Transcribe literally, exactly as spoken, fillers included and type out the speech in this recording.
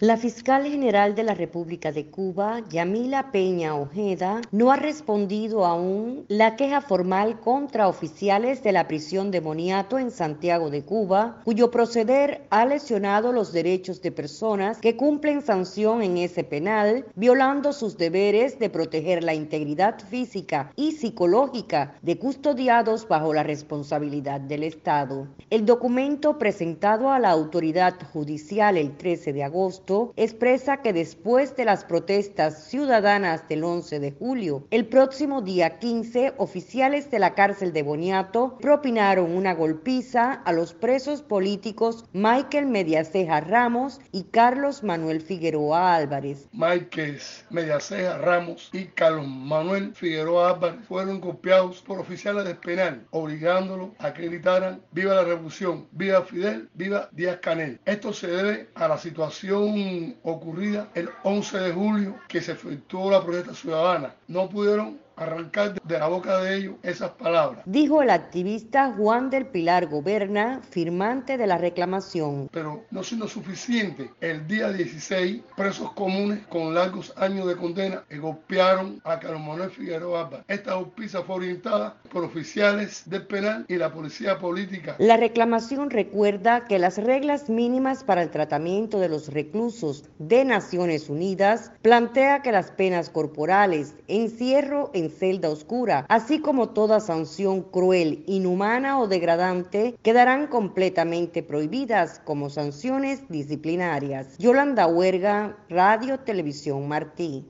La fiscal general de la República de Cuba, Yamila Peña Ojeda, no ha respondido aún la queja formal contra oficiales de la prisión de Moniato en Santiago de Cuba, cuyo proceder ha lesionado los derechos de personas que cumplen sanción en ese penal, violando sus deberes de proteger la integridad física y psicológica de custodiados bajo la responsabilidad del Estado. El documento presentado a la autoridad judicial el trece de agosto expresa que después de las protestas ciudadanas del once de julio, el próximo día quince, oficiales de la cárcel de Boniato propinaron una golpiza a los presos políticos Michael Mediaceja Ramos y Carlos Manuel Figueroa Álvarez. Michael Mediaceja Ramos y Carlos Manuel Figueroa Álvarez fueron golpeados por oficiales del penal, obligándolos a que gritaran "Viva la Revolución, viva Fidel, viva Díaz-Canel". Esto se debe a la situación ocurrida el once de julio, que se efectuó la protesta ciudadana. No pudieron arrancar de la boca de ellos esas palabras, dijo el activista Juan del Pilar Goberna, firmante de la reclamación. Pero no siendo suficiente, el día dieciséis, presos comunes con largos años de condena golpearon a Carlos Manuel Figueroa Álvarez. Esta golpiza fue orientada por oficiales del penal y la policía política. La reclamación recuerda que las reglas mínimas para el tratamiento de los reclusos de Naciones Unidas plantea que las penas corporales, encierro en en celda oscura, así como toda sanción cruel, inhumana o degradante, quedarán completamente prohibidas como sanciones disciplinarias. Yolanda Huerga, Radio Televisión Martí.